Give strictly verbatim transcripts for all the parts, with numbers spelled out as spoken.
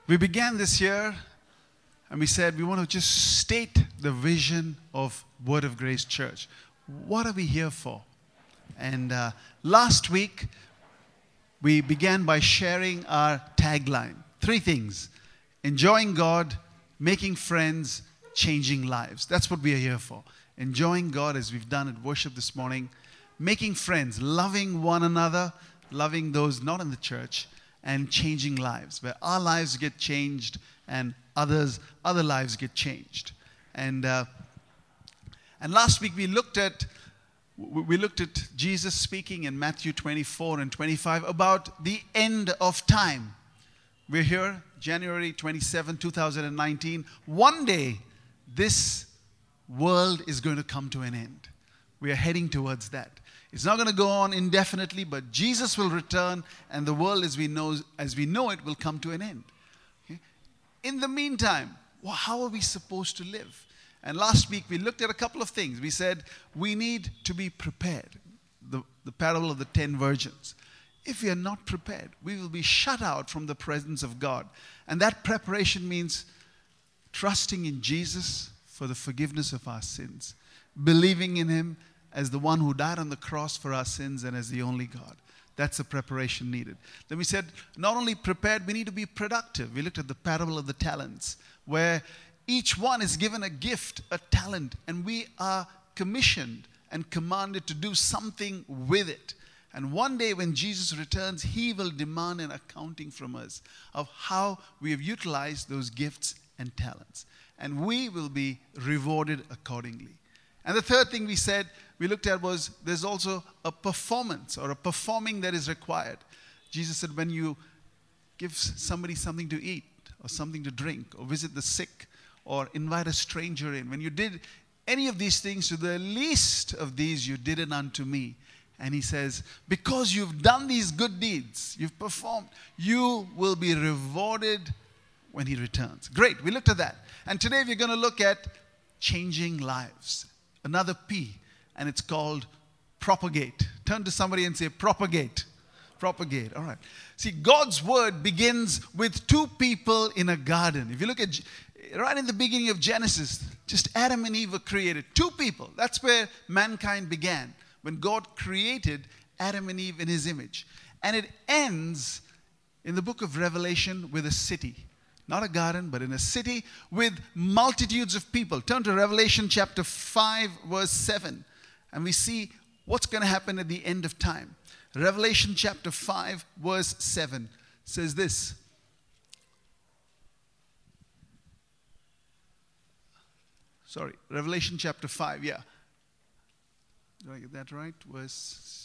We began this year and we said we want to just state the vision of Word of Grace Church. What are we here for? And uh, last week, we began by sharing our tagline. Three things: enjoying God, making friends, changing lives. That's what we are here for. Enjoying God, as we've done at worship this morning. Making friends, loving one another, loving those not in the church, and changing lives, where our lives get changed and others, other lives get changed. And uh, and last week we looked at we looked at Jesus speaking in Matthew twenty-four and twenty-five about the end of time. We're here, January twenty-seventh, two thousand nineteen. One day, this world is going to come to an end. We are heading towards that. It's not going to go on indefinitely, but Jesus will return, and the world as we know, as we know it will come to an end. Okay? In the meantime, well, how are we supposed to live? And last week we looked at a couple of things. We said we need to be prepared. The, the parable of the ten virgins. If we are not prepared, we will be shut out from the presence of God. And that preparation means trusting in Jesus for the forgiveness of our sins, believing in Him as the one who died on the cross for our sins and as the only God. That's the preparation needed. Then we said, not only prepared, we need to be productive. We looked at the parable of the talents, where each one is given a gift, a talent, and we are commissioned and commanded to do something with it. And one day when Jesus returns, He will demand an accounting from us of how we have utilized those gifts and talents. And we will be rewarded accordingly. And the third thing we said, we looked at was there's also a performance or a performing that is required. Jesus said when you give somebody something to eat or something to drink or visit the sick or invite a stranger in, when you did any of these things to the least of these, you did it unto me. And He says, because you've done these good deeds, you've performed, you will be rewarded when He returns. Great, we looked at that. And today we're going to look at changing lives. Another P, and it's called propagate. Turn to somebody and say, propagate. Propagate, all right. See, God's word begins with two people in a garden. If you look at, right in the beginning of Genesis, just Adam and Eve were created. Two people, that's where mankind began. When God created Adam and Eve in His image. And it ends in the book of Revelation with a city. Not a garden, but in a city with multitudes of people. Turn to Revelation chapter five, verse seven. And we see what's going to happen at the end of time. Revelation chapter five, verse seven says this. Sorry, Revelation chapter five, yeah. Did I get that right? Verse...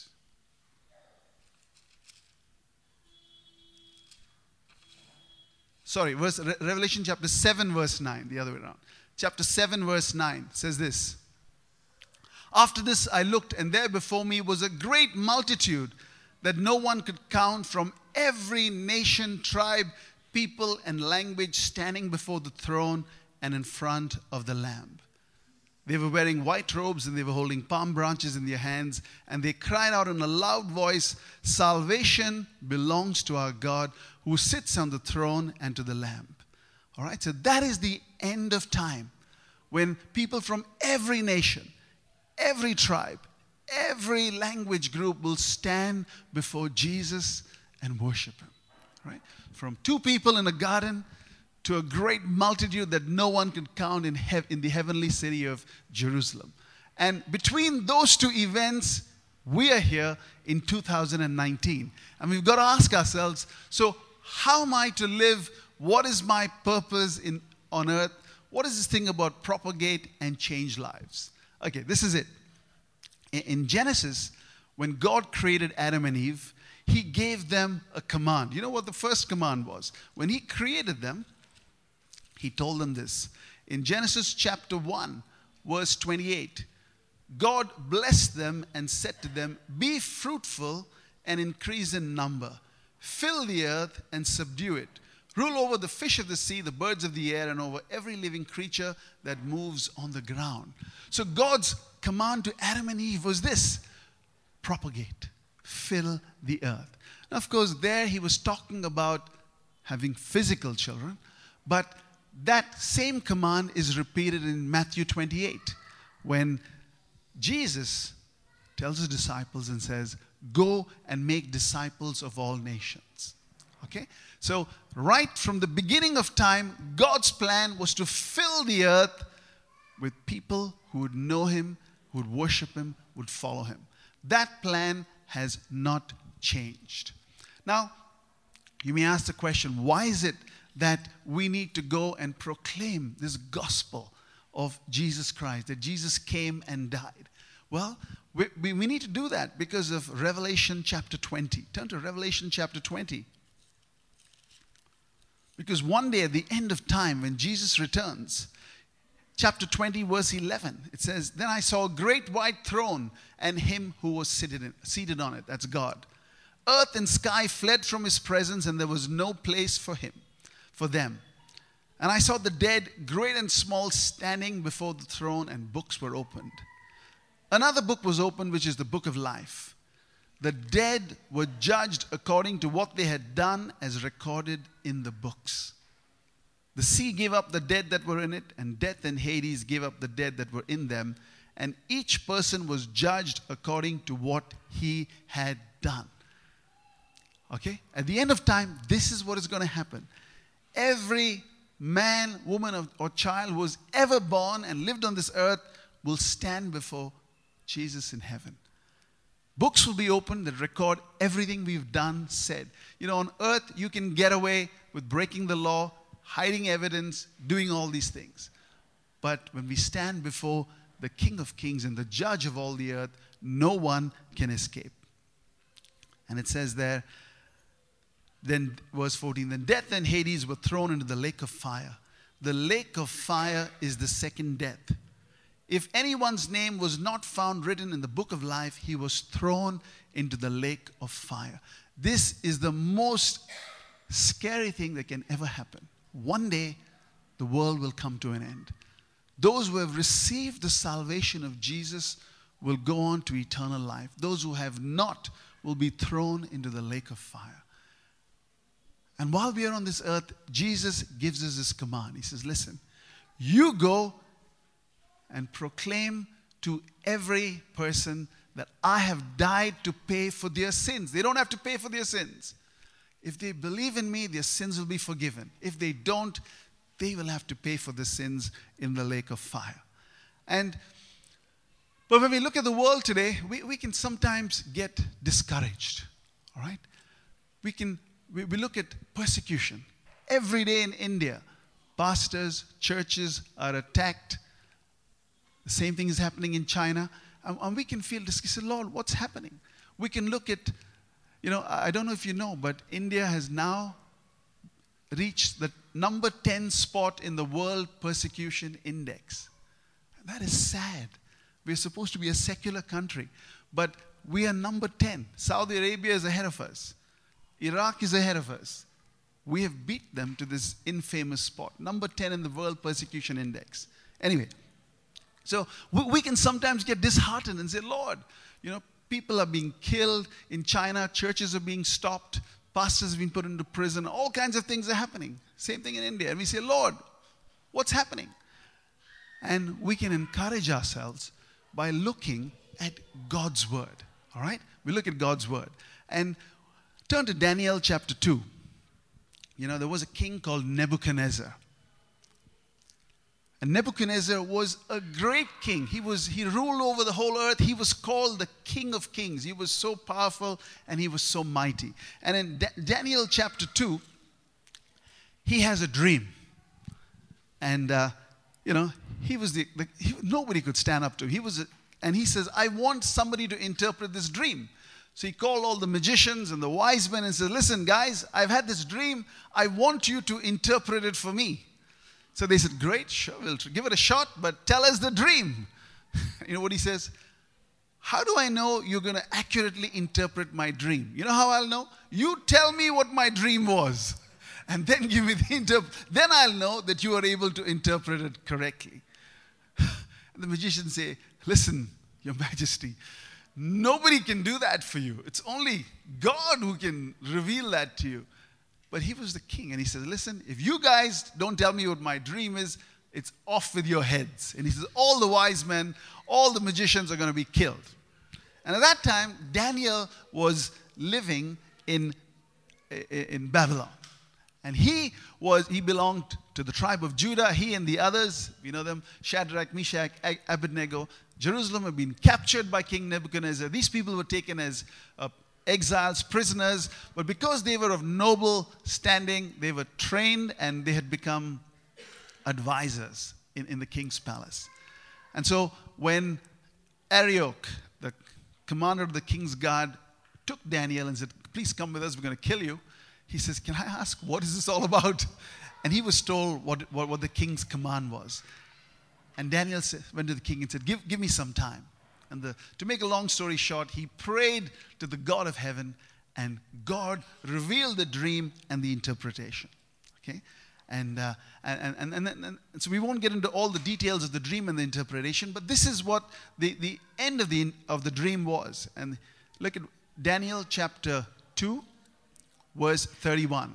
Sorry, verse, Re- Revelation chapter seven, verse nine, the other way around. Chapter seven, verse nine says this. After this I looked, and there before me was a great multitude that no one could count, from every nation, tribe, people, and language, standing before the throne and in front of the Lamb. They were wearing white robes, and they were holding palm branches in their hands, and they cried out in a loud voice, salvation belongs to our God who sits on the throne and to the Lamb. All right, so that is the end of time, when people from every nation, every tribe, every language group will stand before Jesus and worship Him. Right? From two people in a garden to a great multitude that no one can count in, hev- in the heavenly city of Jerusalem. And between those two events, we are here in two thousand nineteen. And we've got to ask ourselves, so how am I to live? What is my purpose in, on earth? What is this thing about propagate and change lives? Okay, this is it. In, in Genesis, when God created Adam and Eve, He gave them a command. You know what the first command was? When He created them, He told them this. In Genesis chapter one, verse twenty-eight, God blessed them and said to them, be fruitful and increase in number. Fill the earth and subdue it. Rule over the fish of the sea, the birds of the air, and over every living creature that moves on the ground. So God's command to Adam and Eve was this: propagate, fill the earth. Now, of course, there He was talking about having physical children. But that same command is repeated in Matthew twenty-eight, when Jesus tells his disciples and says, go and make disciples of all nations. Okay? So right from the beginning of time, God's plan was to fill the earth with people who would know him, who would worship him, would follow him. That plan has not changed. Now, you may ask the question, why is it that we need to go and proclaim this gospel of Jesus Christ, that Jesus came and died? Well, we, we, we need to do that because of Revelation chapter twenty. Turn to Revelation chapter twenty. Because one day at the end of time, when Jesus returns, chapter twenty, verse eleven, it says, then I saw a great white throne and him who was seated, in, seated on it. That's God. Earth and sky fled from his presence, and there was no place for him, for them. And I saw the dead, great and small, standing before the throne, and books were opened. Another book was opened, which is the book of life. The dead were judged according to what they had done, as recorded in the books. The sea gave up the dead that were in it, and death and Hades gave up the dead that were in them. And each person was judged according to what he had done. Okay? At the end of time, this is what is going to happen. Every man, woman, or child who was ever born and lived on this earth will stand before Jesus in heaven. Books will be opened that record everything we've done, said. You know, on earth, you can get away with breaking the law, hiding evidence, doing all these things. But when we stand before the King of Kings and the Judge of all the earth, no one can escape. And it says there, then verse fourteen, then death and Hades were thrown into the lake of fire. The lake of fire is the second death. If anyone's name was not found written in the book of life, he was thrown into the lake of fire. This is the most scary thing that can ever happen. One day, the world will come to an end. Those who have received the salvation of Jesus will go on to eternal life. Those who have not will be thrown into the lake of fire. And while we are on this earth, Jesus gives us this command. He says, listen, you go and proclaim to every person that I have died to pay for their sins. They don't have to pay for their sins. If they believe in me, their sins will be forgiven. If they don't, they will have to pay for the sins in the lake of fire. And but when we look at the world today, we, we can sometimes get discouraged. All right? We can we, we look at persecution. Every day in India, pastors, churches are attacked. The same thing is happening in China. And, and we can feel this. Lord, what's happening? We can look at, you know, I don't know if you know, but India has now reached the number ten spot in the World Persecution Index. That is sad. We're supposed to be a secular country, but we are number ten. Saudi Arabia is ahead of us. Iraq is ahead of us. We have beat them to this infamous spot. Number ten in the World Persecution Index. Anyway, so we, we can sometimes get disheartened and say, Lord, you know, people are being killed in China, churches are being stopped, pastors have been put into prison, all kinds of things are happening. Same thing in India. And we say, Lord, what's happening? And we can encourage ourselves by looking at God's word. All right? We look at God's word. And turn to Daniel chapter two. You know, there was a king called Nebuchadnezzar. And Nebuchadnezzar was a great king. He was he ruled over the whole earth. He was called the King of Kings. He was so powerful and he was so mighty. And in da- Daniel chapter two, he has a dream. And, uh, you know, he was the, the he, nobody could stand up to him. He was, a, and he says, I want somebody to interpret this dream. So he called all the magicians and the wise men and said, listen, guys, I've had this dream. I want you to interpret it for me. So they said, great, sure, we'll give it a shot, but tell us the dream. You know what he says? How do I know you're going to accurately interpret my dream? You know how I'll know? You tell me what my dream was, and then give me the interpret. Then I'll know that you are able to interpret it correctly. And the magicians say, listen, Your Majesty, nobody can do that for you. It's only God who can reveal that to you. But he was the king. And he says, listen, if you guys don't tell me what my dream is, it's off with your heads. And he says, all the wise men, all the magicians are going to be killed. And at that time, Daniel was living in, in Babylon. And he was he belonged to the tribe of Judah. He and the others, you know them, Shadrach, Meshach, Abednego. Jerusalem had been captured by King Nebuchadnezzar. These people were taken as uh, exiles, prisoners. But because they were of noble standing, they were trained and they had become advisors in, in the king's palace. And so when Arioch, the commander of the king's guard, took Daniel and said, please come with us, we're going to kill you. He says, can I ask, what is this all about? And he was told what, what, what the king's command was. And Daniel said, went to the king and said, give, give me some time. And the, to make a long story short, he prayed to the God of heaven, and God revealed the dream and the interpretation. Okay? And, uh, and, and, and, and, and so we won't get into all the details of the dream and the interpretation, but this is what the, the end of the, of the dream was. And look at Daniel chapter two. Verse thirty-one.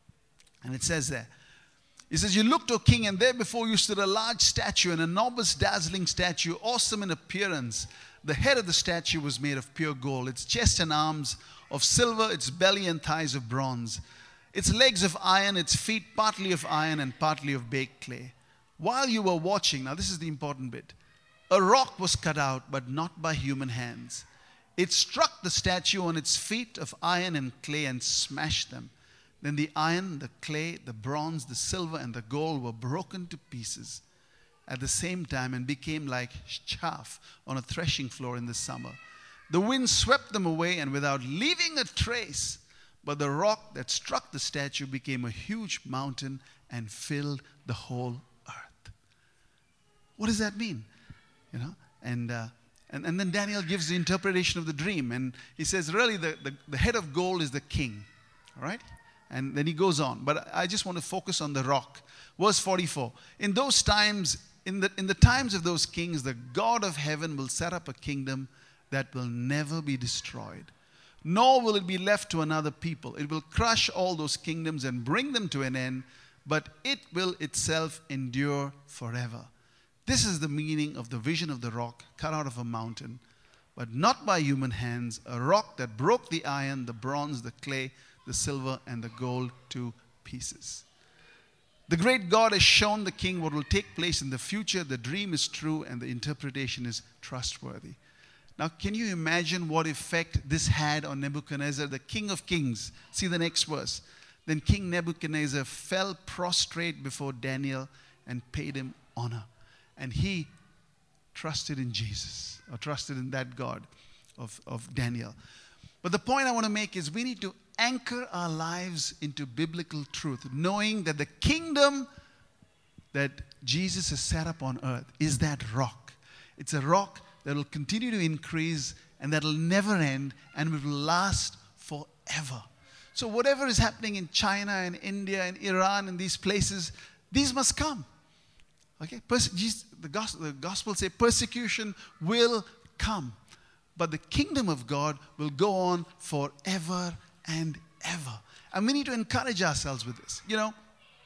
And it says there, it says, you looked, O king, and there before you stood a large statue, an enormous, dazzling statue, awesome in appearance. The head of the statue was made of pure gold, its chest and arms of silver, its belly and thighs of bronze, its legs of iron, its feet partly of iron and partly of baked clay. While you were watching, now this is the important bit, a rock was cut out, but not by human hands. It struck the statue on its feet of iron and clay and smashed them. Then the iron, the clay, the bronze, the silver, and the gold were broken to pieces at the same time and became like chaff on a threshing floor in the summer. The wind swept them away, and without leaving a trace, but the rock that struck the statue became a huge mountain and filled the whole earth. What does that mean? You know, and... Uh, And, and then Daniel gives the interpretation of the dream. And he says, really, the, the, the head of gold is the king. All right? And then he goes on. But I just want to focus on the rock. Verse forty-four. In those times, in the, in the times of those kings, the God of heaven will set up a kingdom that will never be destroyed. Nor will it be left to another people. It will crush all those kingdoms and bring them to an end. But it will itself endure forever. This is the meaning of the vision of the rock cut out of a mountain, but not by human hands, a rock that broke the iron, the bronze, the clay, the silver, and the gold to pieces. The great God has shown the king what will take place in the future. The dream is true and the interpretation is trustworthy. Now, can you imagine what effect this had on Nebuchadnezzar, the king of kings? See the next verse. Then King Nebuchadnezzar fell prostrate before Daniel and paid him honor. And he trusted in Jesus, or trusted in that God of, of Daniel. But the point I want to make is we need to anchor our lives into biblical truth, knowing that the kingdom that Jesus has set up on earth is that rock. It's a rock that will continue to increase and that will never end and it will last forever. So whatever is happening in China and India and Iran and these places, these must come. Okay, Perse- Jesus, the, gospel, the gospel say persecution will come, but the kingdom of God will go on forever and ever. And we need to encourage ourselves with this. You know,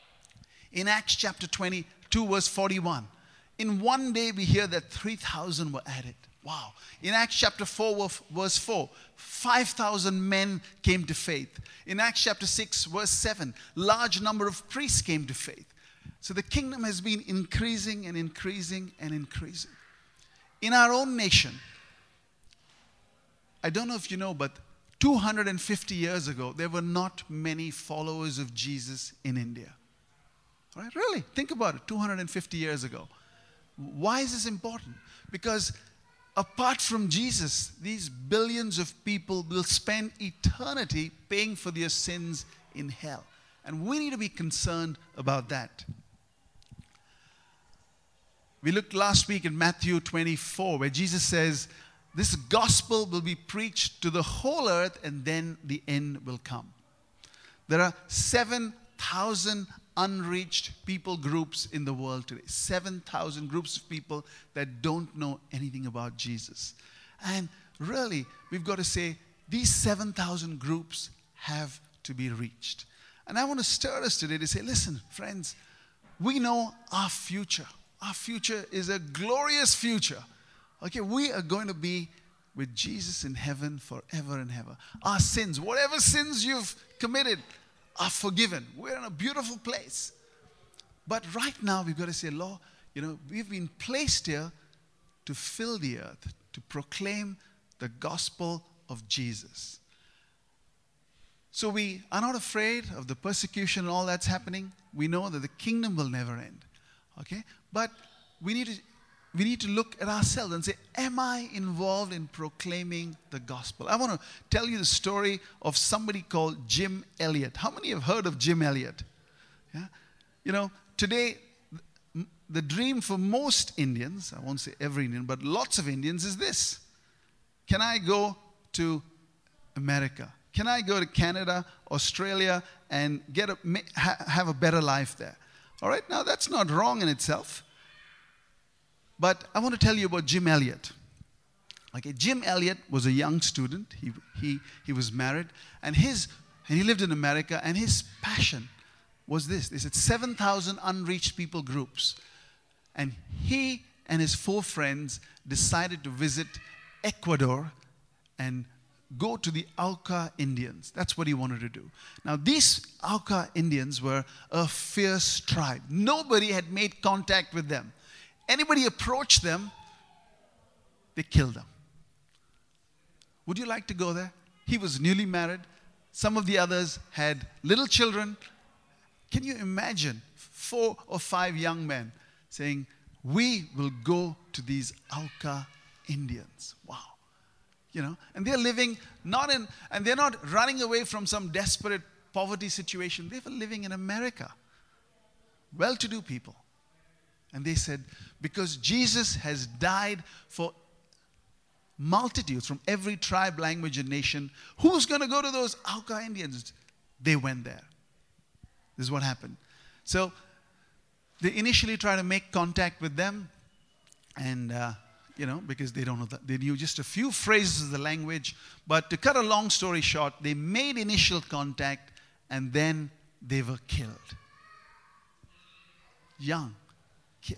in Acts chapter twenty-two, verse forty-one, in one day we hear that three thousand were added. Wow. In Acts chapter four, verse four, five thousand men came to faith. In Acts chapter six, verse seven, large number of priests came to faith. So the kingdom has been increasing and increasing and increasing. In our own nation, I don't know if you know, but two hundred fifty years ago, there were not many followers of Jesus in India. All right? Really, think about it, two hundred fifty years ago. Why is this important? Because apart from Jesus, these billions of people will spend eternity paying for their sins in hell. And we need to be concerned about that. We looked last week in Matthew twenty-four, where Jesus says, this gospel will be preached to the whole earth and then the end will come. There are seven thousand unreached people groups in the world today. seven thousand groups of people that don't know anything about Jesus. And really, we've got to say, these seven thousand groups have to be reached. And I want to stir us today to say, listen, friends, we know our future. Our future is a glorious future. Okay, we are going to be with Jesus in heaven forever and ever. Our sins, whatever sins you've committed, are forgiven. We're in a beautiful place. But right now, we've got to say, Lord, you know, we've been placed here to fill the earth, to proclaim the gospel of Jesus. So we are not afraid of the persecution and all that's happening. We know that the kingdom will never end. Okay? But we need to we need to look at ourselves and say, am I involved in proclaiming the gospel? I want to tell you the story of somebody called Jim Elliot. How many have heard of Jim Elliot? Yeah? You know, today the dream for most Indians, I won't say every Indian, but lots of Indians is this. Can I go to America? Can I go to Canada, Australia, and get a, have a better life there? All right, now that's not wrong in itself. But I want to tell you about Jim Elliot. Okay, Jim Elliot was a young student. He, he, he was married, and, his, and he lived in America, and his passion was this. They said seven thousand unreached people groups. And he and his four friends decided to visit Ecuador and go to the Auca Indians. That's what he wanted to do. Now, these Auca Indians were a fierce tribe. Nobody had made contact with them. Anybody approached them, they killed them. Would you like to go there? He was newly married. Some of the others had little children. Can you imagine four or five young men saying, we will go to these Auca Indians? Wow. You know, and they're living not in, and they're not running away from some desperate poverty situation. They were living in America. Well-to-do people. And they said, because Jesus has died for multitudes from every tribe, language, and nation, who's going to go to those Auca Indians? They went there. This is what happened. So they initially tried to make contact with them, and uh, you know, because they don't know that, they knew just a few phrases of the language. But to cut a long story short, they made initial contact, and then they were killed. Young, killed.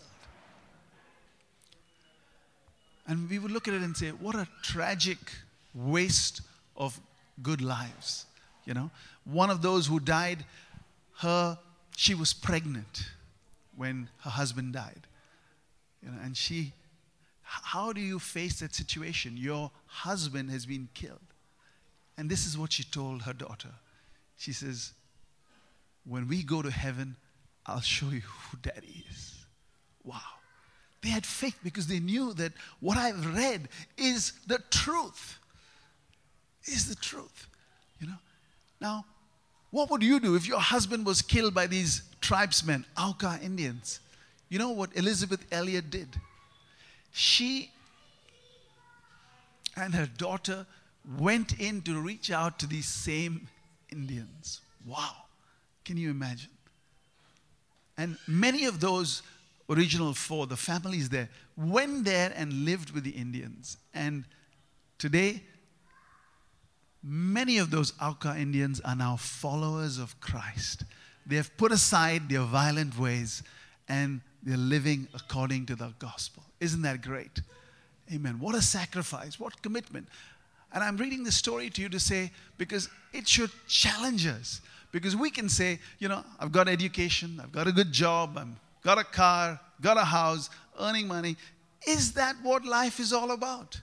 And we would look at it and say, what a tragic waste of good lives. You know, one of those who died, her, she was pregnant when her husband died. You know, and she, how do you face that situation? Your husband has been killed. And this is what she told her daughter. She says, when we go to heaven, I'll show you who Daddy is. Wow. They had faith because they knew that what I've read is the truth. Is the truth. You know. Now, what would you do if your husband was killed by these tribesmen, Auca Indians? You know what Elizabeth Elliot did? She and her daughter went in to reach out to these same Indians. Wow. Can you imagine? And many of those original four, the families there, went there and lived with the Indians. And today, many of those Auca Indians are now followers of Christ. They have put aside their violent ways and they're living according to the gospel. Isn't that great? Amen. What a sacrifice. What commitment. And I'm reading this story to you to say, because it should challenge us. Because we can say, you know, I've got education, I've got a good job, I've got a car, got a house, earning money. Is that what life is all about?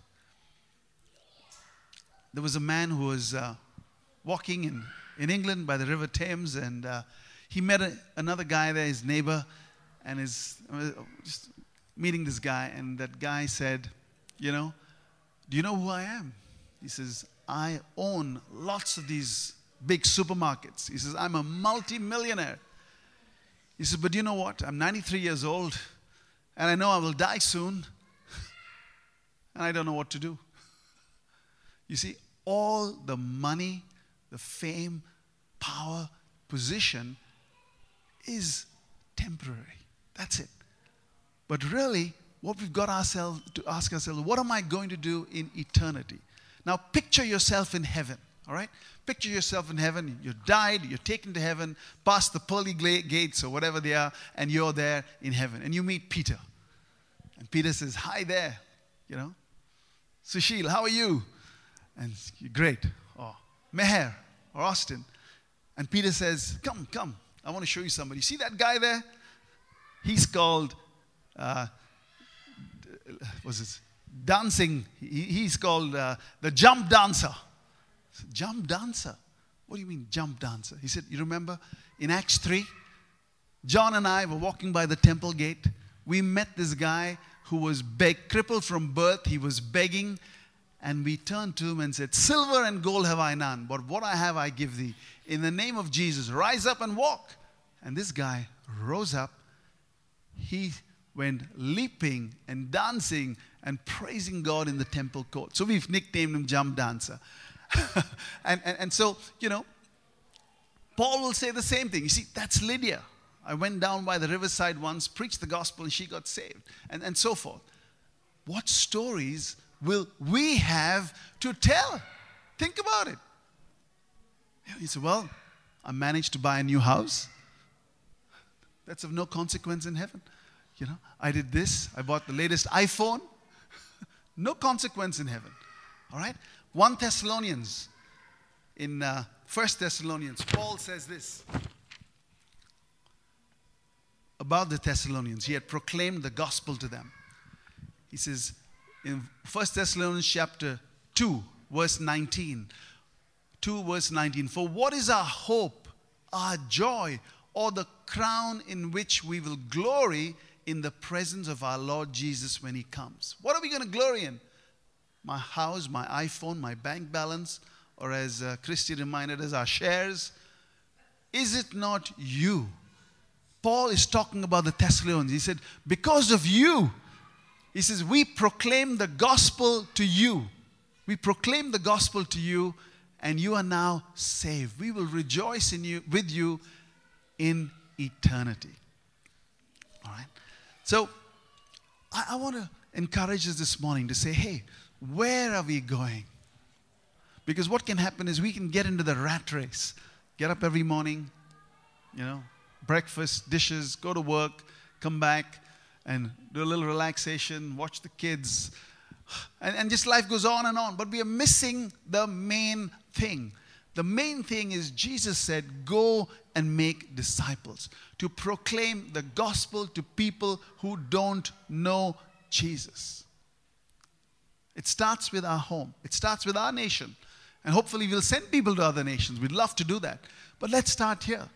There was a man who was uh, walking in, in England by the River Thames, and uh, he met a, another guy there, his neighbor, and his, uh, just meeting this guy, and that guy said, you know, do you know who I am? He says, I own lots of these big supermarkets. He says, I'm a multi-millionaire. He said, but you know what? I'm ninety-three years old, and I know I will die soon, and I don't know what to do. You see, all the money, the fame, power, position is temporary. That's it. But really, what we've got ourselves to ask ourselves, what am I going to do in eternity? Now, picture yourself in heaven. All right? Picture yourself in heaven. You died, you're taken to heaven, past the pearly gates or whatever they are, and you're there in heaven. And you meet Peter. And Peter says, hi there, you know. Sushil, how are you? And you're great. Or Meher or Austin. And Peter says, come, come. I want to show you somebody. See that guy there? He's called, uh, what's this? Dancing. He, he's called uh, the jump dancer. Said, jump dancer? What do you mean jump dancer? He said, you remember in Acts three, John and I were walking by the temple gate. We met this guy who was beg- crippled from birth. He was begging. And we turned to him and said, silver and gold have I none, but what I have I give thee. In the name of Jesus, rise up and walk. And this guy rose up. He went leaping and dancing and praising God in the temple court. So we've nicknamed him Jump Dancer. and, and, and so, you know, Paul will say the same thing. You see, that's Lydia. I went down by the riverside once, preached the gospel, and she got saved, and, and so forth. What stories will we have to tell? Think about it. You say, well, I managed to buy a new house. That's of no consequence in heaven. You know, I did this. I bought the latest iPhone. No consequence in heaven. All right? First Thessalonians. In uh, First Thessalonians, Paul says this about the Thessalonians. He had proclaimed the gospel to them. He says in First Thessalonians chapter two, verse nineteen. two verse nineteen. For what is our hope, our joy, or the crown in which we will glory in the presence of our Lord Jesus when he comes? What are we going to glory in? My house, my iPhone, my bank balance, or as uh, Christy reminded us, our shares? Is it not you? Paul is talking about the Thessalonians. He said, because of you, he says, we proclaim the gospel to you. We proclaim the gospel to you, and you are now saved. We will rejoice in you with you in eternity. All right? So, I, I want to encourage us this morning to say, hey, where are we going? Because what can happen is we can get into the rat race. Get up every morning, you know, breakfast, dishes, go to work, come back, and do a little relaxation, watch the kids. And, and just life goes on and on. But we are missing the main thing. The main thing is Jesus said, go and make disciples. To proclaim the gospel to people who don't know Jesus. It starts with our home. It starts with our nation. And hopefully we'll send people to other nations. We'd love to do that. But let's start here.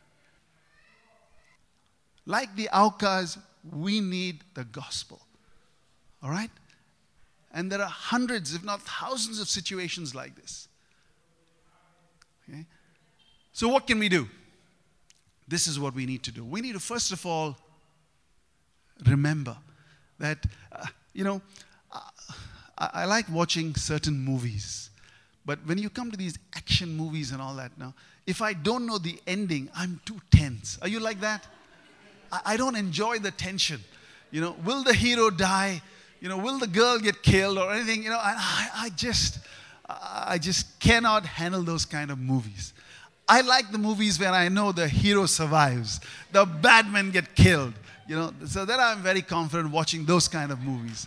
Like the Aucas, we need the gospel. All right? And there are hundreds, if not thousands of situations like this. Okay? So what can we do? This is what we need to do. We need to, first of all, remember that, uh, you know, uh, I, I like watching certain movies. But when you come to these action movies and all that now, if I don't know the ending, I'm too tense. Are you like that? I, I don't enjoy the tension. You know, will the hero die? You know, will the girl get killed or anything? You know, I, I, I just, I just cannot handle those kind of movies. I like the movies where I know the hero survives, the bad men get killed. You know, so then I'm very confident watching those kind of movies.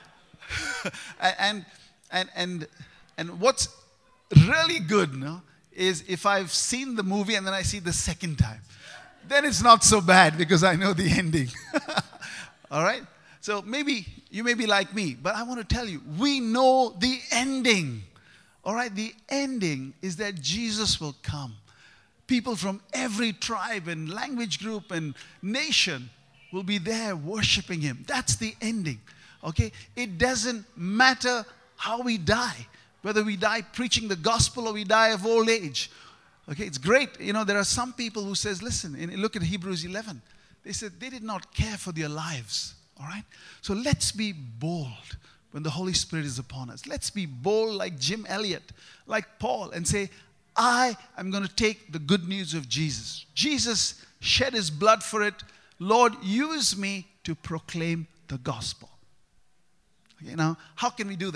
and and and and what's really good, no, is if I've seen the movie and then I see the second time, then it's not so bad because I know the ending. All right. So maybe you may be like me, but I want to tell you, we know the ending. All right, the ending is that Jesus will come. People from every tribe and language group and nation will be there worshiping him. That's the ending. Okay? It doesn't matter how we die, whether we die preaching the gospel or we die of old age. Okay, it's great. You know, there are some people who says, listen, look at Hebrews eleven. They said they did not care for their lives. All right? So let's be bold when the Holy Spirit is upon us. Let's be bold like Jim Elliot, like Paul, and say, I am going to take the good news of Jesus. Jesus shed his blood for it. Lord, use me to proclaim the gospel. Okay, now, how can we do that?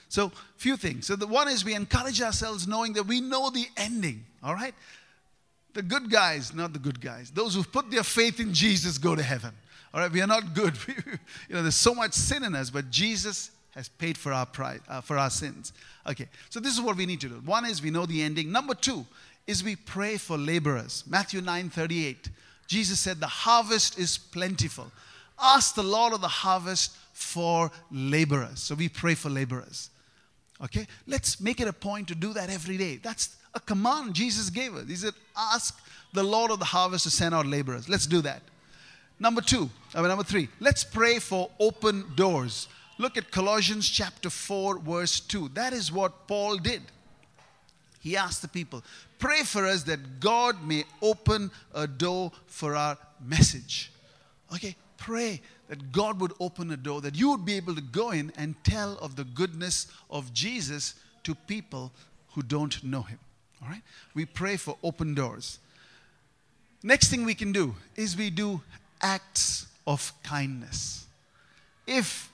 So, few things. So, the one is we encourage ourselves knowing that we know the ending, all right? The good guys, not the good guys. Those who put their faith in Jesus go to heaven. All right, we are not good. You know, there's so much sin in us, but Jesus has paid for our price, uh, for our sins. Okay, so this is what we need to do. One is we know the ending. Number two is we pray for laborers. Matthew nine thirty-eight. Jesus said, the harvest is plentiful. Ask the Lord of the harvest for laborers. So we pray for laborers. Okay, let's make it a point to do that every day. That's a command Jesus gave us. He said, ask the Lord of the harvest to send out laborers. Let's do that. Number two, I mean, number three, let's pray for open doors. Look at Colossians chapter four, verse two. That is what Paul did. He asked the people, pray for us that God may open a door for our message. Okay, pray that God would open a door, that you would be able to go in and tell of the goodness of Jesus to people who don't know him. All right? We pray for open doors. Next thing we can do is we do acts of kindness. If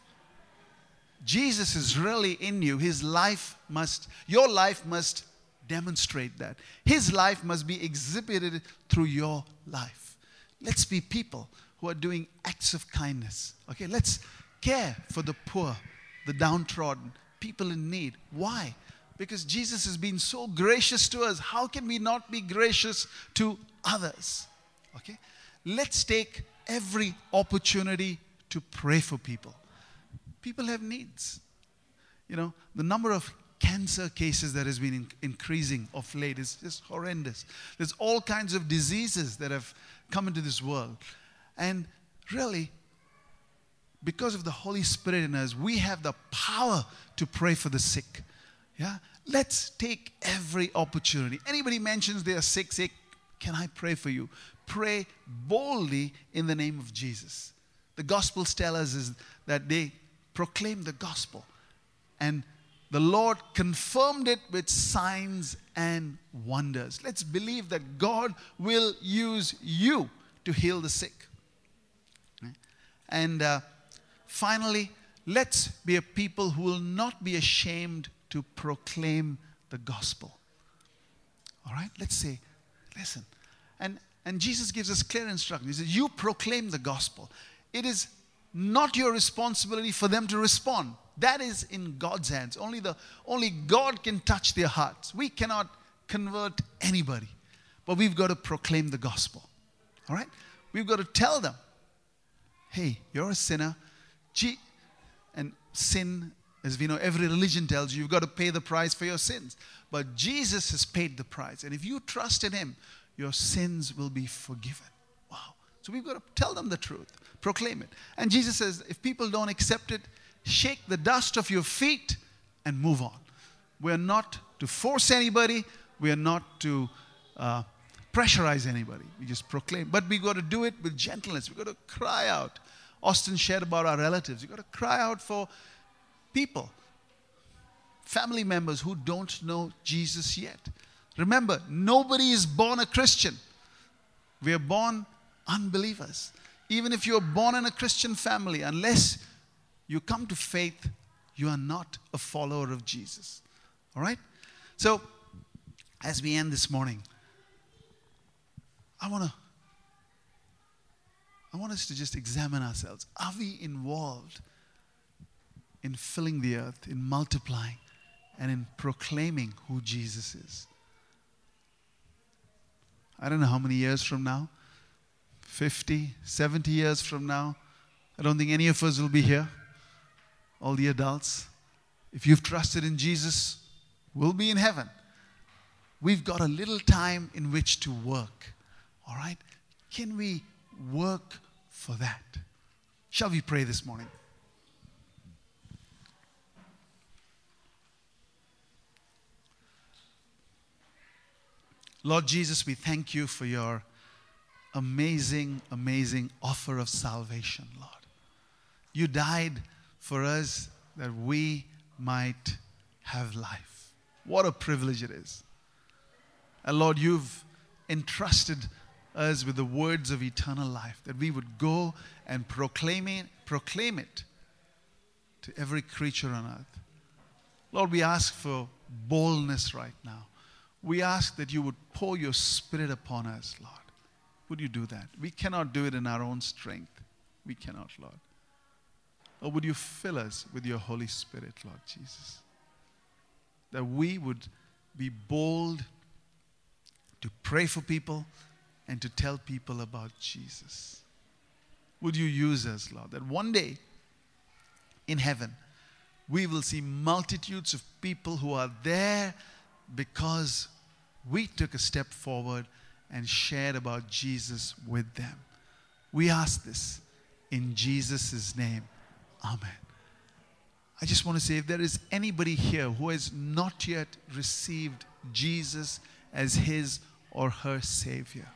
Jesus is really in you, his life must, your life must demonstrate that. His life must be exhibited through your life. Let's be people who are doing acts of kindness. Okay, let's care for the poor, the downtrodden, people in need. Why? Because Jesus has been so gracious to us. How can we not be gracious to others? Okay, let's take every opportunity to pray for people. People have needs. You know, the number of cancer cases that has been in, increasing of late is just horrendous. There's all kinds of diseases that have come into this world. And really, because of the Holy Spirit in us, we have the power to pray for the sick. Yeah? Let's take every opportunity. Anybody mentions they are sick, say, can I pray for you? Pray boldly in the name of Jesus. The Gospels tell us is that they proclaim the gospel. And the Lord confirmed it with signs and wonders. Let's believe that God will use you to heal the sick. And uh, finally, let's be a people who will not be ashamed to proclaim the gospel. All right? Let's say, listen. And, and Jesus gives us clear instructions. He says, you proclaim the gospel. It is not your responsibility for them to respond. That is in God's hands. Only, the, only God can touch their hearts. We cannot convert anybody. But we've got to proclaim the gospel. All right? We've got to tell them, hey, you're a sinner. Gee, and sin, as we know, every religion tells you, you've got to pay the price for your sins. But Jesus has paid the price. And if you trust in him, your sins will be forgiven. Wow. So we've got to tell them the truth. Proclaim it. And Jesus says, if people don't accept it, shake the dust off your feet and move on. We're not to force anybody. We're not to uh, pressurize anybody. We just proclaim. But we got to do it with gentleness. We got to cry out. Austin shared about our relatives. You got to cry out for people, family members who don't know Jesus yet. Remember, nobody is born a Christian. We are born unbelievers. Even if you're born in a Christian family, unless you come to faith, you are not a follower of Jesus. All right? So, as we end this morning, I want to I want us to just examine ourselves. Are we involved in filling the earth, in multiplying, and in proclaiming who Jesus is? I don't know how many years from now, fifty, seventy years from now, I don't think any of us will be here. All the adults. If you've trusted in Jesus, we'll be in heaven. We've got a little time in which to work. All right? Can we work for that? Shall we pray this morning? Lord Jesus, we thank you for your amazing, amazing offer of salvation, Lord. You died for us that we might have life. What a privilege it is. And Lord, you've entrusted us with the words of eternal life, that we would go and proclaim it, proclaim it to every creature on earth. Lord, we ask for boldness right now. We ask that you would pour your Spirit upon us, Lord. Would you do that? We cannot do it in our own strength. We cannot, Lord. Or would you fill us with your Holy Spirit, Lord Jesus? That we would be bold to pray for people and to tell people about Jesus. Would you use us, Lord, that one day in heaven we will see multitudes of people who are there because we took a step forward and shared about Jesus with them. We ask this in Jesus' name. Amen. I just want to say, if there is anybody here who has not yet received Jesus as his or her Savior,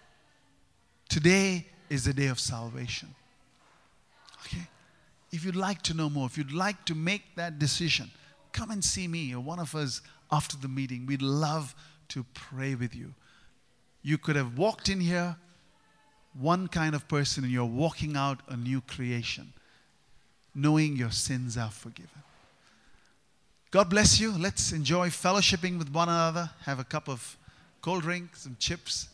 today is the day of salvation. Okay? If you'd like to know more, if you'd like to make that decision, come and see me or one of us after the meeting. We'd love to pray with you. You could have walked in here one kind of person and you're walking out a new creation, knowing your sins are forgiven. God bless you. Let's enjoy fellowshipping with one another. Have a cup of cold drink, some chips,